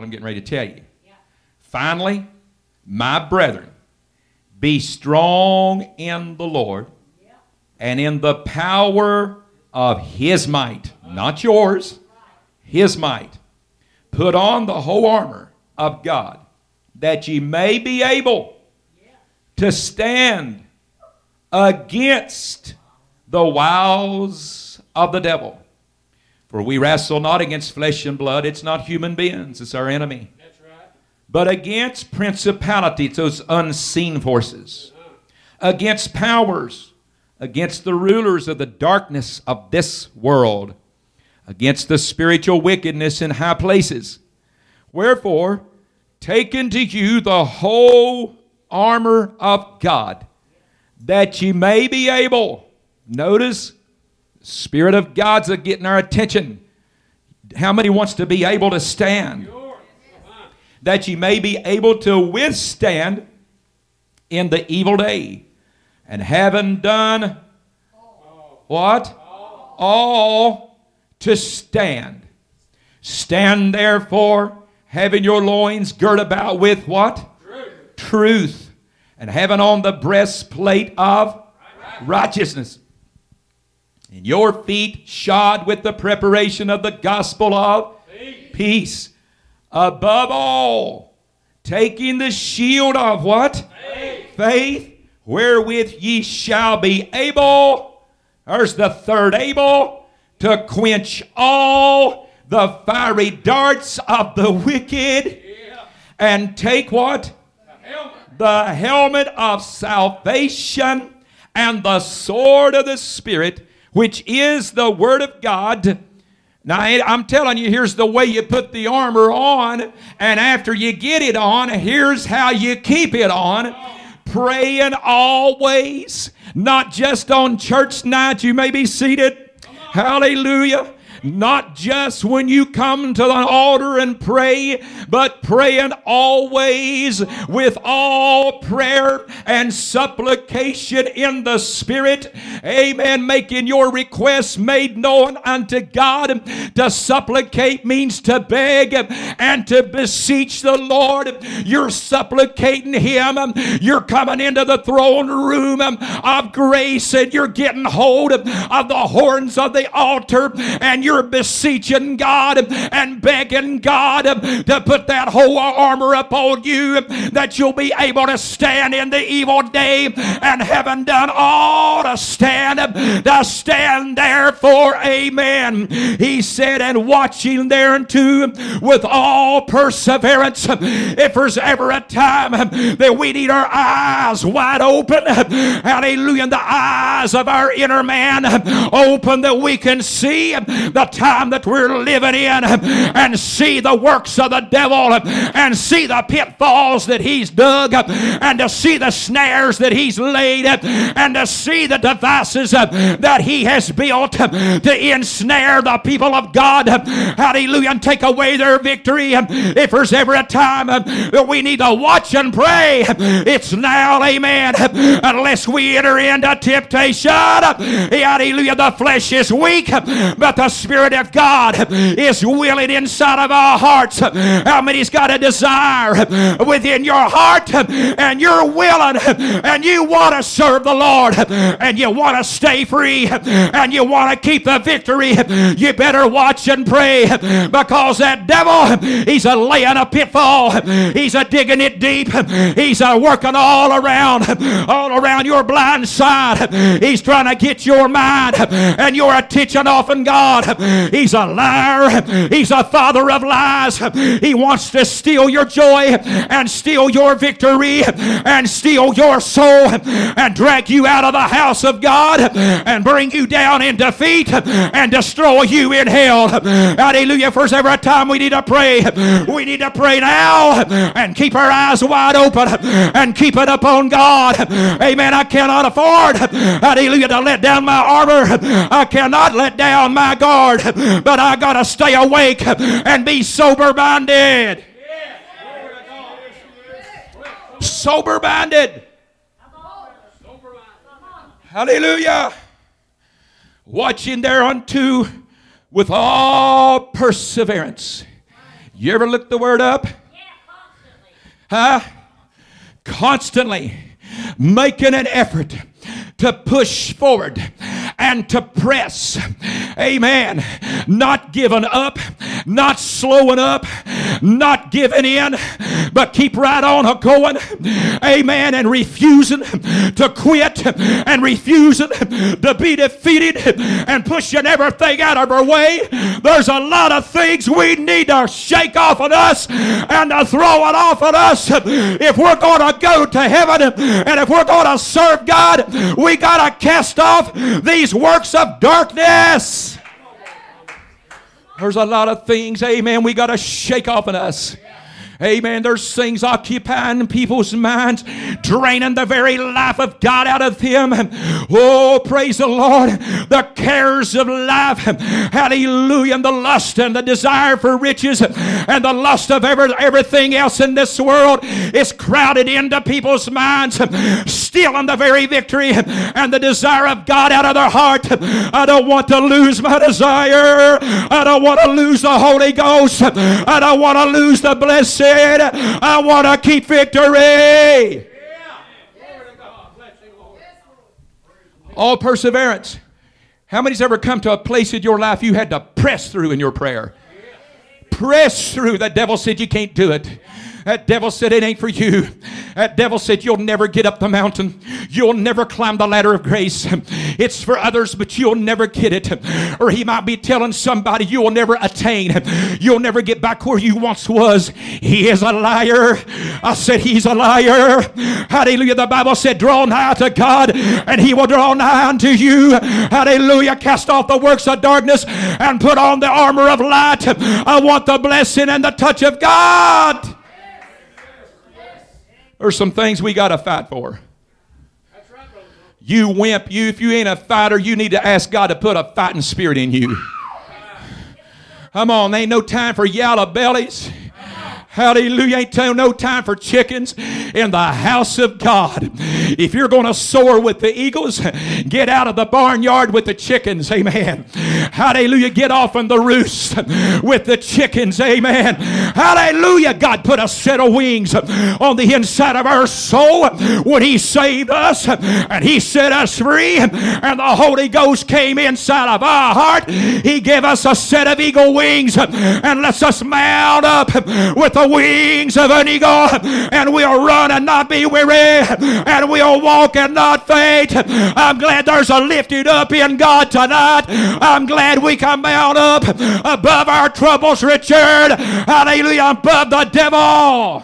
what I'm getting ready to tell you. Finally, my brethren, be strong in the Lord and in the power of His might. Not yours, His might. Put on the whole armor of God, that ye may be able to stand against the wiles of the devil. For we wrestle not against flesh and blood. It's not human beings. It's our enemy. That's right. But against principalities, those unseen forces. Against powers. Against the rulers of the darkness of this world. Against the spiritual wickedness in high places. Wherefore, take unto you the whole armor of God, that ye may be able. Notice, the Spirit of God's getting our attention. How many wants to be able to stand? That ye may be able to withstand in the evil day. And having done what? All to stand. Stand therefore, having your loins girt about with what? Truth. And having on the breastplate of righteousness. And your feet shod with the preparation of the gospel of peace. Above all, taking the shield of what? Faith, wherewith ye shall be able, there's the third able, to quench all the fiery darts of the wicked. And take what? The helmet of salvation and the sword of the Spirit, which is the Word of God. Now, I'm telling you, here's the way you put the armor on. And after you get it on, here's how you keep it on. Praying always, not just on church night. You may be seated. Hallelujah. Not just when you come to the altar and pray, but praying always with all prayer and supplication in the Spirit. Amen. Making your requests made known unto God. To supplicate means to beg and to beseech the Lord. You're supplicating Him. You're coming into the throne room of grace, and you're getting hold of the horns of the altar, and you're beseeching God and begging God to put that whole armor upon you, that you'll be able to stand in the evil day, and having done all to stand therefore, amen. He said, and watching thereunto with all perseverance. If there's ever a time that we need our eyes wide open, hallelujah, the eyes of our inner man open, that we can see the time that we're living in, and see the works of the devil, and see the pitfalls that he's dug, and to see the snares that he's laid, and to see the devices that he has built to ensnare the people of God, hallelujah, and take away their victory. If there's ever a time that we need to watch and pray, it's now, amen. Unless we enter into temptation, hallelujah, the flesh is weak, but the Spirit of God is willing inside of our hearts. How many's got a desire within your heart, and you're willing, and you want to serve the Lord, and you want to stay free, and you want to keep the victory? You better watch and pray, because that devil, he's a laying a pitfall, he's a digging it deep, he's a working all around your blind side. He's trying to get your mind and your attention off of God. He's a liar. He's a father of lies. He wants to steal your joy and steal your victory and steal your soul and drag you out of the house of God and bring you down in defeat and destroy you in hell. Hallelujah. If there's ever a time we need to pray, we need to pray now and keep our eyes wide open and keep it upon God. Amen. I cannot afford, hallelujah, to let down my armor. I cannot let down my guard, but I got to stay awake and be sober-minded. Sober-minded. Hallelujah. Watching thereunto with all perseverance. You ever look the word up? Huh? Constantly making an effort to push forward and to press. Amen. Not giving up, not slowing up, not giving in, but keep right on going. Amen. And refusing to quit and refusing to be defeated and pushing everything out of our way. There's a lot of things we need to shake off of us and to throw it off of us if we're going to go to heaven and if we're going to serve God. We got to cast off these works of darkness. There's a lot of things, amen, we got to shake off in us. Amen. There's things occupying people's minds, draining the very life of God out of them. Oh, praise the Lord. The cares of life. Hallelujah. And the lust and the desire for riches and the lust of everything else in this world is crowded into people's minds, stealing the very victory and the desire of God out of their heart. I don't want to lose my desire. I don't want to lose the Holy Ghost. I don't want to lose the blessing. I want to keep victory. All perseverance. How many's ever come to a place in your life you had to press through in your prayer? Press through. The devil said you can't do it. That devil said it ain't for you. That devil said you'll never get up the mountain. You'll never climb the ladder of grace. It's for others, but you'll never get it. Or he might be telling somebody you'll never attain. You'll never get back where you once was. He is a liar. I said he's a liar. Hallelujah. The Bible said draw nigh to God and he will draw nigh unto you. Hallelujah. Cast off the works of darkness and put on the armor of light. I want the blessing and the touch of God. There's some things we got to fight for. That's right, brother. You wimp, if you ain't a fighter, you need to ask God to put a fighting spirit in you. Come on, there ain't no time for yellow bellies. Hallelujah. Ain't no time for chickens in the house of God. If you're going to soar with the eagles, get out of the barnyard with the chickens. Amen. Hallelujah. Get off on the roost with the chickens. Amen. Hallelujah. God put a set of wings on the inside of our soul when he saved us and he set us free and the Holy Ghost came inside of our heart. He gave us a set of eagle wings and lets us mount up with the wings of an eagle, and we'll run and not be weary, and we'll walk and not faint. I'm glad there's a lifted up in God tonight. I'm glad we can mount up above our troubles, Richard. Hallelujah, above the devil.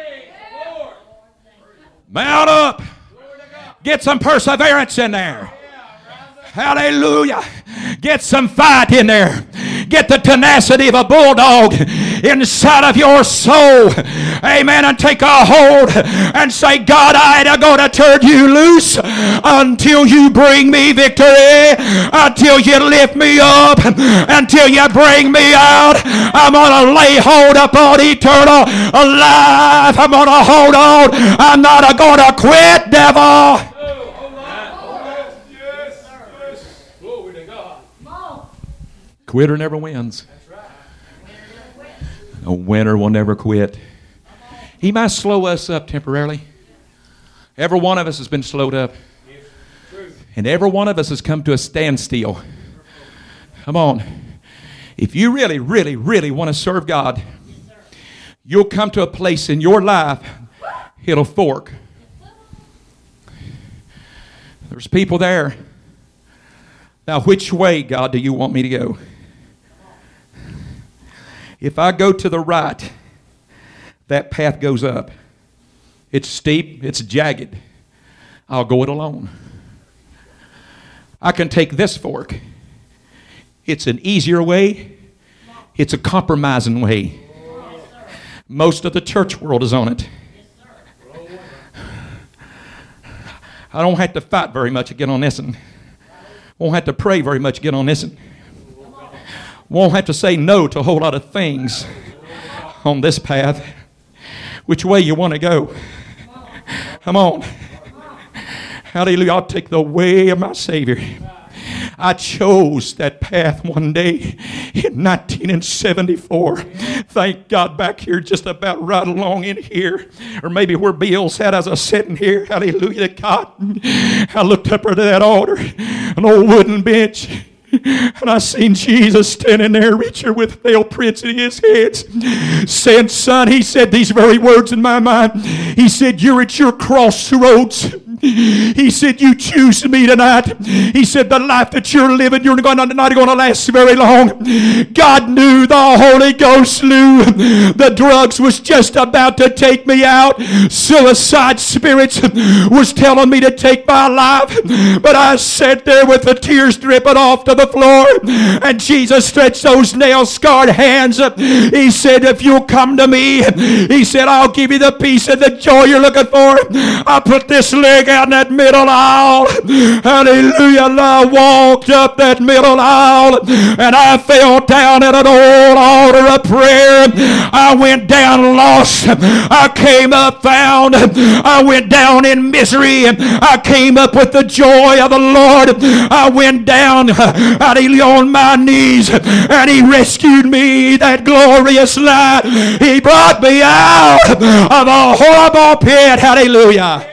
Mount up. Get some perseverance in there. Hallelujah. Get some fight in there. Get the tenacity of a bulldog inside of your soul. Amen. And take a hold and say, God, I ain't going to turn you loose until you bring me victory, until you lift me up, until you bring me out. I'm going to lay hold upon eternal life. I'm going to hold on. I'm not going to quit, devil. Quitter never wins. A winner will never quit. He might slow us up temporarily. Every one of us has been slowed up. And every one of us has come to a standstill. Come on. If you really, really, really want to serve God, you'll come to a place in your life, it'll fork. There's people there. Now, which way, God, do you want me to go? If I go to the right, that path goes up. It's steep, it's jagged. I'll go it alone. I can take this fork. It's an easier way. It's a compromising way. Most of the church world is on it. I don't have to fight very much to get on this one. Won't have to pray very much to get on this one. Won't have to say no to a whole lot of things on this path. Which way you want to go? Come on. Hallelujah. I'll take the way of my Savior. I chose that path one day in 1974. Thank God, back here just about right along in here, or maybe where Bill's at as I was sitting here. Hallelujah to God. I looked up to that altar, an old wooden bench, and I seen Jesus standing there, Richard, with nail prints in his hands, saying, son, he said these very words in my mind. He said, you're at your crossroads. He said, you choose me tonight. He said, the life that you're living, you're not going to last very long. God knew, the Holy Ghost knew, the drugs was just about to take me out. Suicide spirits was telling me to take my life. But I sat there with the tears dripping off to the floor. And Jesus stretched those nail-scarred hands. He said, if you'll come to me, he said, I'll give you the peace and the joy you're looking for. I put this leg out in that middle aisle. Hallelujah. And I walked up that middle aisle and I fell down at an old altar of prayer. I went down lost. I came up found. I went down in misery. I came up with the joy of the Lord. I went down on my knees and he rescued me that glorious night. He brought me out of a horrible pit. Hallelujah.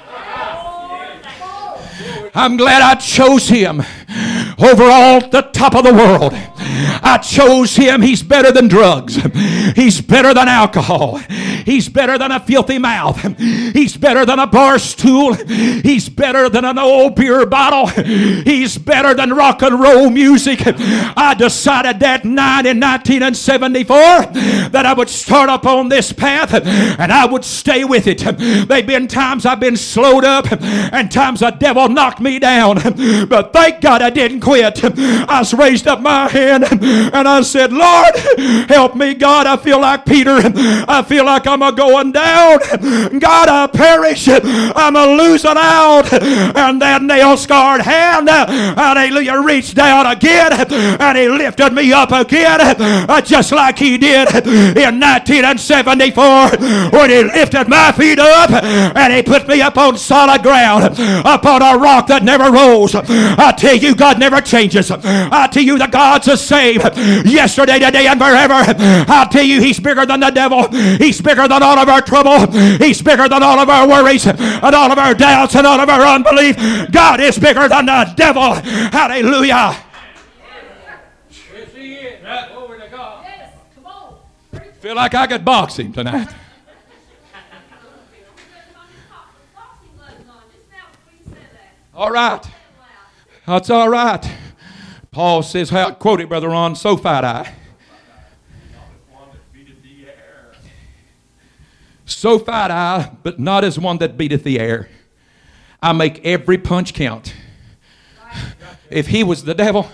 I'm glad I chose him over all the top of the world. I chose him. He's better than drugs. He's better than alcohol. He's better than a filthy mouth. He's better than a bar stool. He's better than an old beer bottle. He's better than rock and roll music. I decided that night in 1974 that I would start up on this path and I would stay with it. There've been times I've been slowed up and times the devil knocked me down. But thank God I didn't quit. I raised up my hand and I said, Lord, help me, God. I feel like Peter. I feel like I'm a-going down. God, I perish. I'm a-losing out. And that nail-scarred hand, hallelujah, reached down again and he lifted me up again just like he did in 1974 when he lifted my feet up and he put me up on solid ground, upon a rock that never rose. I tell you, God never changes. I tell you, the God's the same yesterday, today, and forever. I tell you, he's bigger than the devil. He's bigger than all of our trouble. He's bigger than all of our worries and all of our doubts and all of our unbelief. God is bigger than the devil. Hallelujah. Feel like I could box him tonight. All right. That's all right. Paul says, quote it, Brother Ron, so fight I. So fight I, but not as one that beateth the air. I make every punch count. If he was the devil,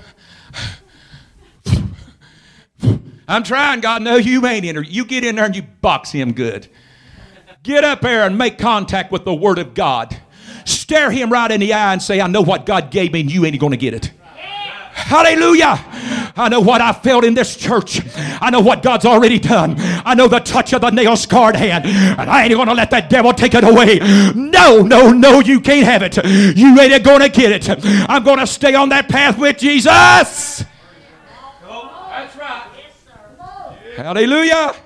I'm trying, God. No, you ain't in there. You get in there and you box him good. Get up there and make contact with the Word of God. Stare him right in the eye and say, I know what God gave me and you ain't going to get it. Hallelujah. I know what I felt in this church. I know what God's already done. I know the touch of the nail-scarred hand. And I ain't going to let that devil take it away. No, you can't have it. You ain't going to get it. I'm going to stay on that path with Jesus. That's right. Hallelujah.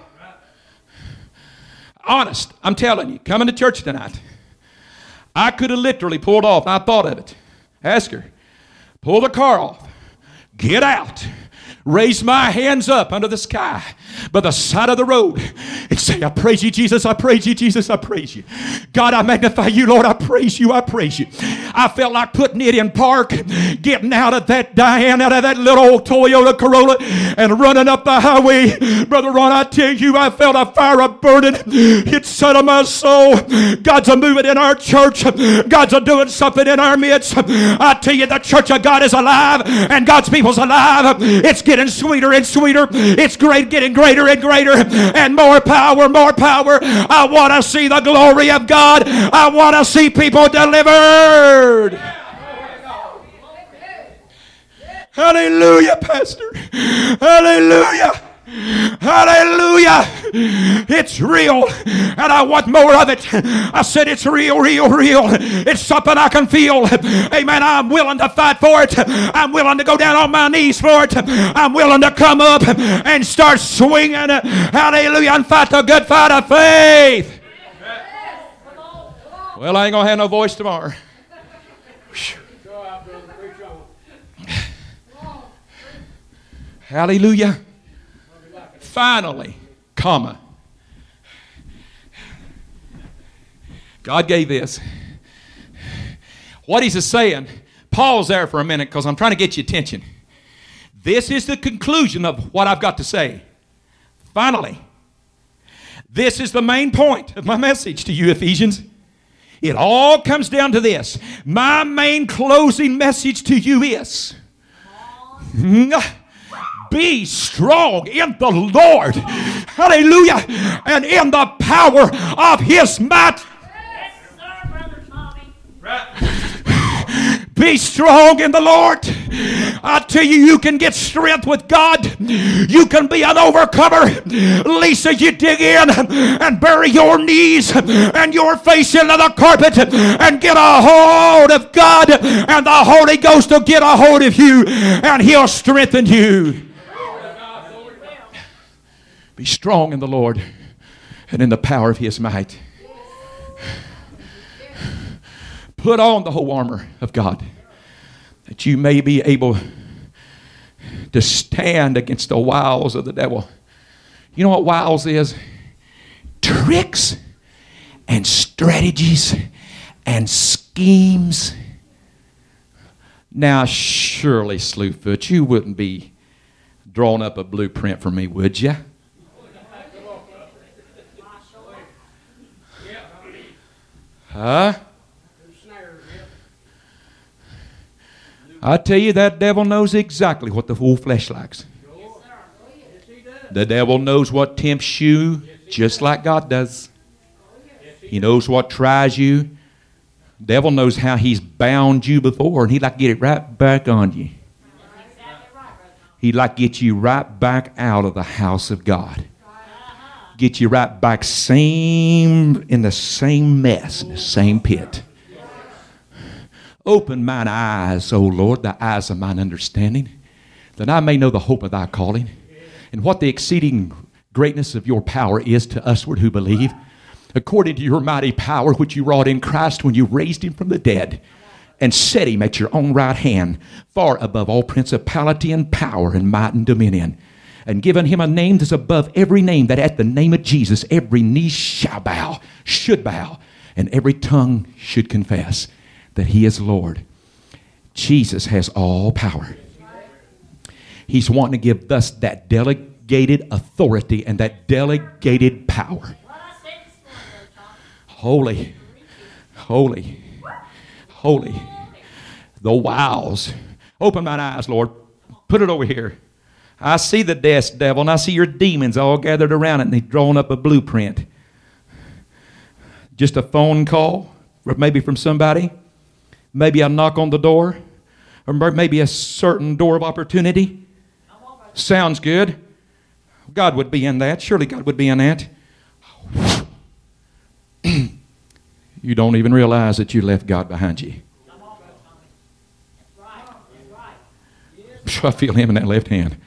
Honest, I'm telling you, coming to church tonight, I could have literally pulled off. I thought of it. Ask her. Pull the car off. Get out. Raise my hands up under the sky by the side of the road and say, I praise you, Jesus. I praise you, Jesus. I praise you. God, I magnify you, Lord. I praise you. I praise you. I felt like putting it in park, getting out of that Diane, out of that little old Toyota Corolla and running up the highway. Brother Ron, I tell you, I felt a fire of burning. It set on my soul. God's a moving in our church. God's a doing something in our midst. I tell you, the church of God is alive and God's people's alive. It's getting sweeter and sweeter. It's great, getting greater and greater, and more power, more power. I want to see the glory of God. I want to see people delivered. Hallelujah, Pastor. Hallelujah. Hallelujah. It's real, and I want more of it. I said it's real, real, real. It's something I can feel. Amen. I'm willing to fight for it. I'm willing to go down on my knees for it. I'm willing to come up and start swinging. Hallelujah. And fight the good fight of faith. Well, I ain't going to have no voice tomorrow. Hallelujah. Finally, comma. God gave this. What he's saying, pause there for a minute because I'm trying to get your attention. This is the conclusion of what I've got to say. Finally, this is the main point of my message to you, Ephesians. It all comes down to this. My main closing message to you is, be strong in the Lord. Hallelujah. And in the power of His might. Yes, sir, Brother Tommy. Be strong in the Lord. I tell you, you can get strength with God. You can be an overcomer. Lisa, you dig in and bury your knees and your face into the carpet and get a hold of God, and the Holy Ghost will get a hold of you and He'll strengthen you. Be strong in the Lord and in the power of His might. Put on the whole armor of God, that you may be able to stand against the wiles of the devil. You know what wiles is? Tricks and strategies and schemes. Now, surely, Slewfoot, you wouldn't be drawing up a blueprint for me, would you? Huh? I tell you, that devil knows exactly what the whole flesh likes. The devil knows what tempts you just like God does. He knows what tries you. The devil knows how he's bound you before, and he'd like to get it right back on you. He'd like to get you right back out of the house of God. Get you right back in the same mess, in the same pit. Open mine eyes, O Lord, the eyes of mine understanding, that I may know the hope of thy calling, and what the exceeding greatness of your power is to usward who believe, according to your mighty power which you wrought in Christ when you raised him from the dead, and set him at your own right hand, far above all principality and power and might and dominion, and given him a name that's above every name, that at the name of Jesus every knee shall bow, should bow, and every tongue should confess that he is Lord. Jesus has all power. He's wanting to give us that delegated authority and that delegated power. Holy, holy, holy. The wiles. Open mine eyes, Lord. Put it over here. I see the death devil, and I see your demons all gathered around it, and they've drawn up a blueprint. Just a phone call, or maybe from somebody. Maybe a knock on the door, or maybe a certain door of opportunity. Sounds good. God would be in that. Surely God would be in that. You don't even realize that you left God behind you. I feel him in that left hand.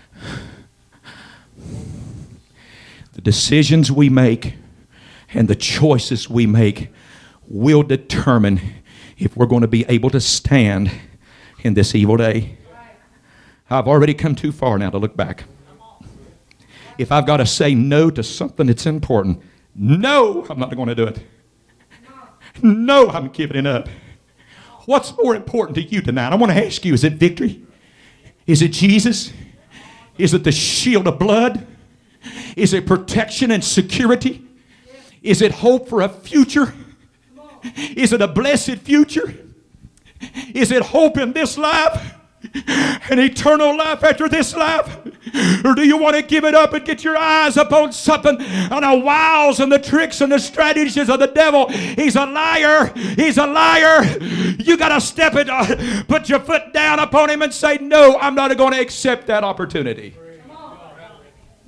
The decisions we make and the choices we make will determine if we're going to be able to stand in this evil day. I've already come too far now to look back. If I've got to say no to something that's important, no, I'm not going to do it. No, I'm giving it up. What's more important to you tonight? I want to ask you, is it victory? Is it Jesus? Is it the shield of blood? Is it protection and security? Is it hope for a future? Is it a blessed future? Is it hope in this life? An eternal life after this life? Or do you want to give it up and get your eyes upon something on the wiles and the tricks and the strategies of the devil? He's a liar. He's a liar. You got to step it, put your foot down upon him and say, no, I'm not going to accept that opportunity.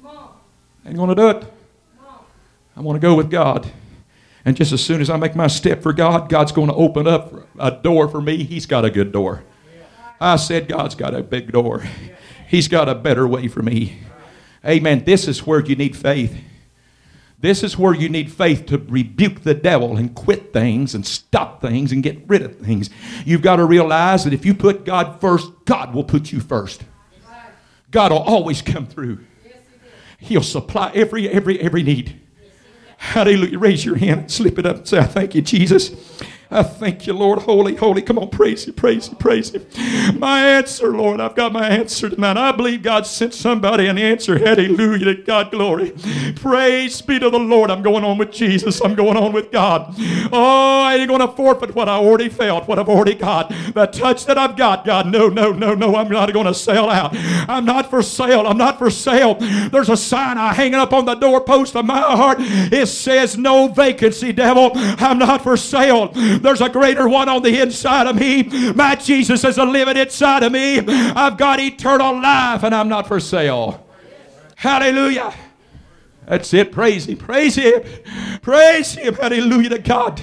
Ain't going to do it. I want to go with God. And just as soon as I make my step for God, God's going to open up a door for me. He's got a good door. I said God's got a big door. He's got a better way for me. Amen. This is where you need faith. This is where you need faith to rebuke the devil and quit things and stop things and get rid of things. You've got to realize that if you put God first, God will put you first. God will always come through. He'll supply every need. Hallelujah. Raise your hand and slip it up and say, I thank you, Jesus. I thank you, Lord. Holy, holy. Come on, praise Him, praise Him, praise Him. My answer, Lord. I've got my answer tonight. I believe God sent somebody an answer. Hallelujah. To God, glory. Praise be to the Lord. I'm going on with Jesus. I'm going on with God. Oh, I ain't going to forfeit what I already felt, what I've already got. The touch that I've got, God. No. I'm not going to sell out. I'm not for sale. I'm not for sale. There's a sign I hanging up on the doorpost of my heart. It says, no vacancy, devil. I'm not for sale. There's a greater one on the inside of me. My Jesus is living inside of me. I've got eternal life and I'm not for sale. Hallelujah. That's it. Praise Him. Praise Him. Praise Him. Hallelujah to God.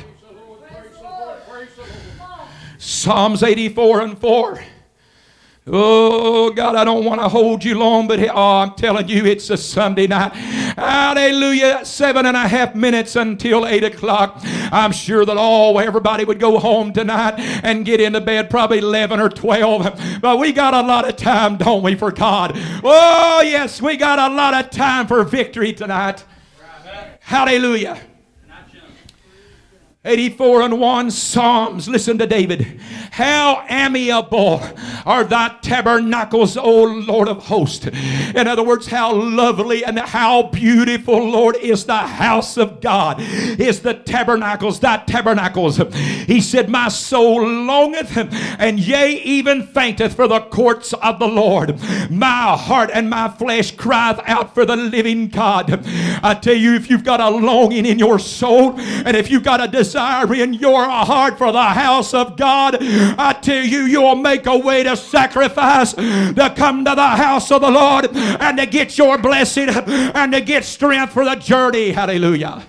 Psalms 84:4. Oh, God, I don't want to hold you long, but I'm telling you, it's a Sunday night. Hallelujah. 7.5 minutes until 8 o'clock. I'm sure that everybody would go home tonight and get into bed probably 11 or 12. But we got a lot of time, don't we, for God? Oh, yes, we got a lot of time for victory tonight. Hallelujah. 84:1 Psalms. Listen to David. How amiable are thy tabernacles, O Lord of hosts. In other words, how lovely and how beautiful, Lord, is the house of God. Is the tabernacles, thy tabernacles. He said, my soul longeth, and yea, even fainteth for the courts of the Lord. My heart and my flesh crieth out for the living God. I tell you, if you've got a longing in your soul, and if you've got a desire in your heart for the house of God, I tell you, you'll make a way to sacrifice, to come to the house of the Lord, and to get your blessing, and to get strength for the journey. Hallelujah.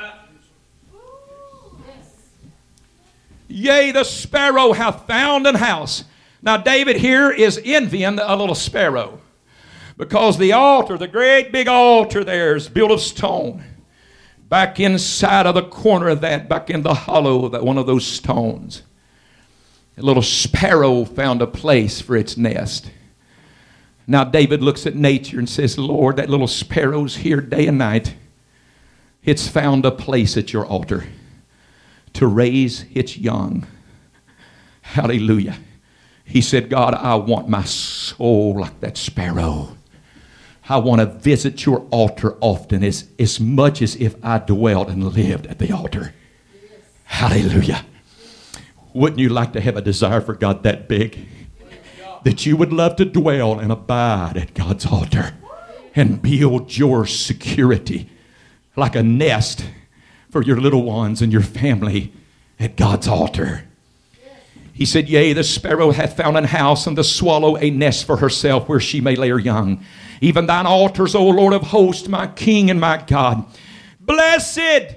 Yea, the sparrow hath found an house. Now David here is envying a little sparrow, because the altar, the great big altar there, is built of stone. Back inside of the corner of that, back in the hollow of that one of those stones, a little sparrow found a place for its nest. Now David looks at nature and says, Lord, that little sparrow's here day and night. It's found a place at your altar to raise its young. Hallelujah. He said, God, I want my soul like that sparrow. I want to visit your altar often, as much as if I dwelt and lived at the altar. Yes. Hallelujah. Wouldn't you like to have a desire for God that big? That you would love to dwell and abide at God's altar and build your security like a nest for your little ones and your family at God's altar. He said, yea, the sparrow hath found an house, and the swallow a nest for herself where she may lay her young. Even thine altars, O Lord of hosts, my King and my God. Blessed.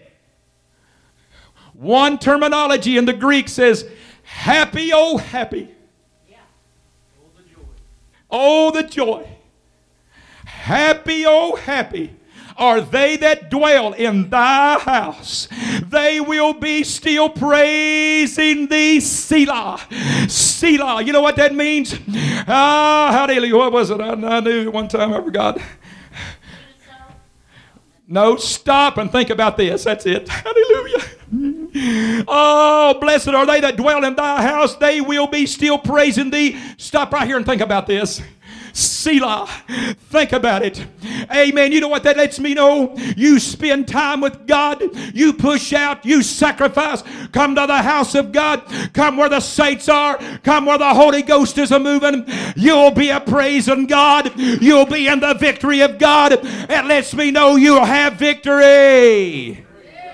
One terminology in the Greek says, happy, oh happy. Yeah. Oh, the joy. Happy, oh happy are they that dwell in thy house. They will be still praising thee, Selah. Selah. You know what that means? Hallelujah. What was it? I knew one time, I forgot. No, stop and think about this. That's it. Hallelujah. Oh, blessed are they that dwell in thy house. They will be still praising thee. Stop right here and think about this. Selah. Think about it. Amen. You know what that lets me know? You spend time with God. You push out. You sacrifice. Come to the house of God. Come where the saints are. Come where the Holy Ghost is a-moving. You'll be a praising God. You'll be in the victory of God. It lets me know you'll have victory.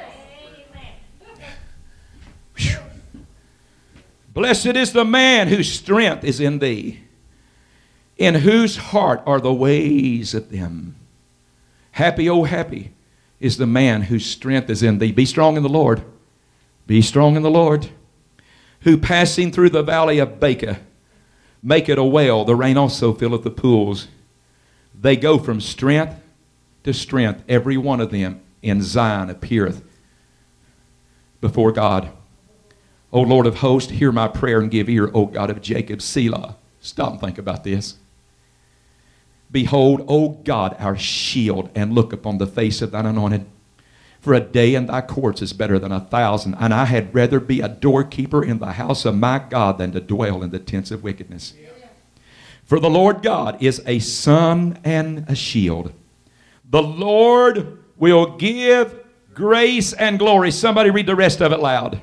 Whew. Blessed is the man whose strength is in thee, in whose heart are the ways of them. Happy, oh happy is the man whose strength is in thee. Be strong in the Lord. Be strong in the Lord. Who passing through the valley of Baca make it a well. The rain also filleth the pools. They go from strength to strength. Every one of them in Zion appeareth before God. O Lord of hosts, hear my prayer and give ear, O God of Jacob. Selah. Stop and think about this. Behold, O God, our shield, and look upon the face of thine anointed. For a day in thy courts is better than 1,000, and I had rather be a doorkeeper in the house of my God than to dwell in the tents of wickedness. For the Lord God is a sun and a shield. The Lord will give grace and glory. Somebody read the rest of it loud.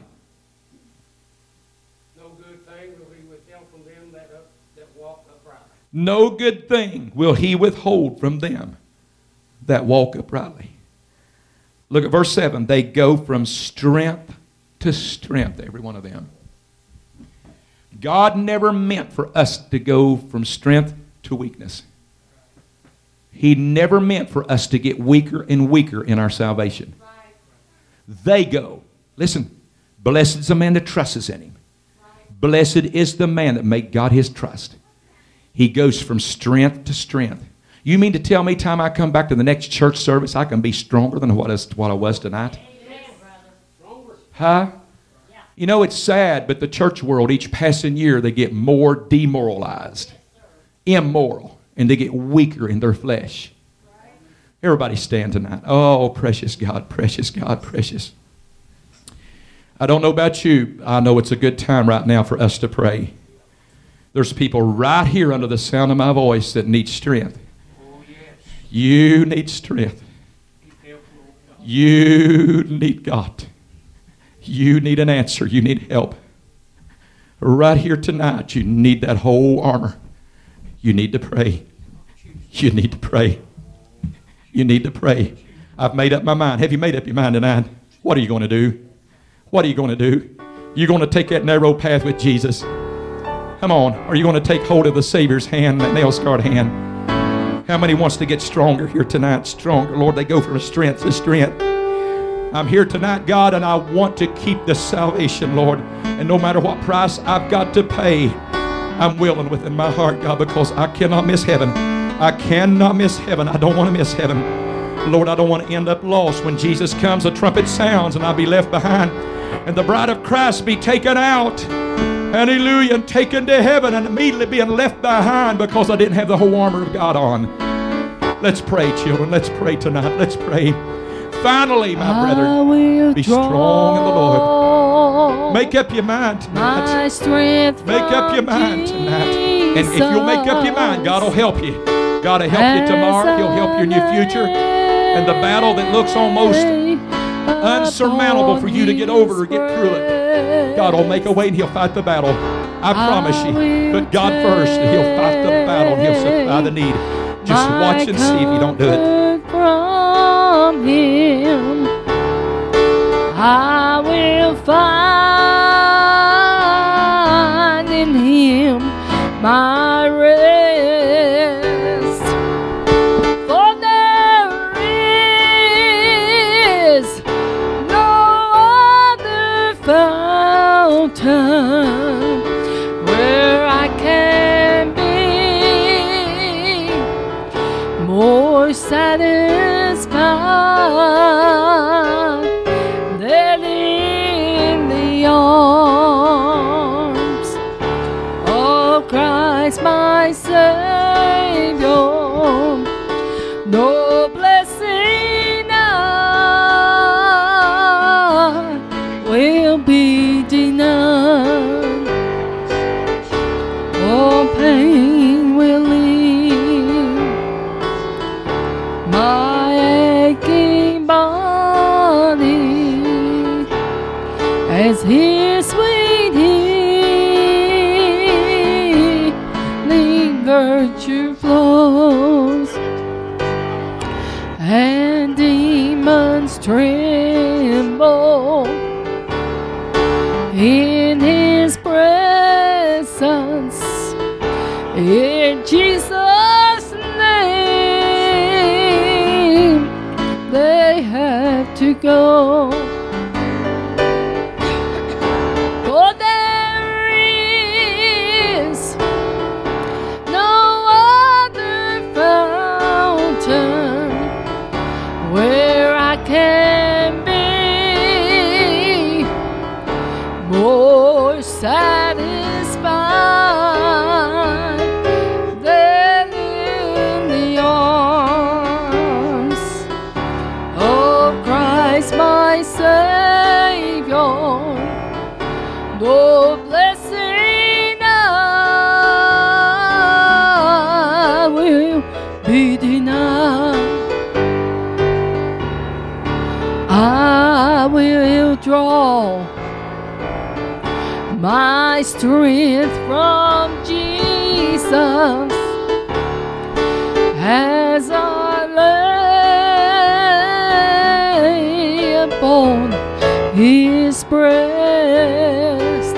No good thing will he withhold from them that walk uprightly. No good thing will he withhold from them that walk uprightly. Look at verse 7. They go from strength to strength, every one of them. God never meant for us to go from strength to weakness. He never meant for us to get weaker and weaker in our salvation. They go. Listen, blessed is the man that trusts in him. Blessed is the man that made God his trust. He goes from strength to strength. You mean to tell me time I come back to the next church service, I can be stronger than what I was tonight? Huh? You know, it's sad, but the church world, each passing year, they get more demoralized, immoral, and they get weaker in their flesh. Everybody stand tonight. Oh, precious God, precious God, precious. I don't know about you. I know it's a good time right now for us to pray. There's people right here under the sound of my voice that need strength. You need strength. You need God. You need an answer. You need help. Right here tonight, you need that whole armor. You need to pray. You need to pray. You need to pray. I've made up my mind. Have you made up your mind tonight? What are you going to do? What are you going to do? You're going to take that narrow path with Jesus. Come on. Are you going to take hold of the Savior's hand, that nail-scarred hand? How many wants to get stronger here tonight? Stronger. Lord, they go from strength to strength. I'm here tonight, God, and I want to keep the salvation, Lord. And no matter what price I've got to pay, I'm willing within my heart, God, because I cannot miss heaven. I cannot miss heaven. I don't want to miss heaven. Lord, I don't want to end up lost. When Jesus comes, a trumpet sounds, and I'll be left behind. And the bride of Christ be taken out. Hallelujah. And taken to heaven, and immediately being left behind because I didn't have the whole armor of God on. Let's pray, children. Let's pray tonight. Let's pray. Finally, my brethren, be strong in the Lord. Make up your mind tonight. Make up your mind tonight. And if you'll make up your mind, God will help you. God will help you tomorrow. He'll help you in your future. And the battle that looks almost unsurmountable for you to get over or get through it, God will make a way and He'll fight the battle. I promise you. But God first, and He'll fight the battle and He'll supply the need. Just watch and see if you don't do it. From Him, I will find in Him my rest. For there is no other fountain where I can be more satisfied than in the arms of Christ my Savior. No blessing I will be denied. All pain will leave my aching body as His sweet healing virtue flows, and demons tremble in His presence. In Jesus' name, go. For there is no other fountain where I can be more satisfied than in the arms of Christ my Savior. No blessing I will be denied. I will draw my strength from Jesus as I lay upon His breast.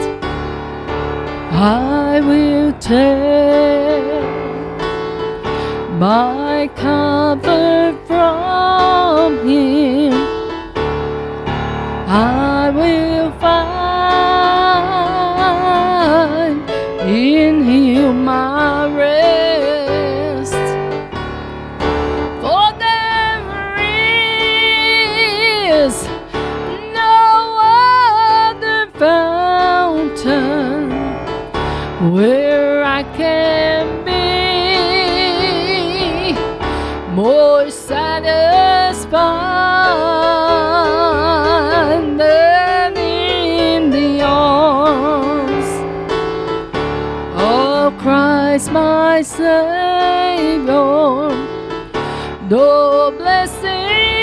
I will take my comfort from Him. I will find in Him my rest. For there is no other fountain where I can be more satisfied than in the arms of Christ my Savior. No blessing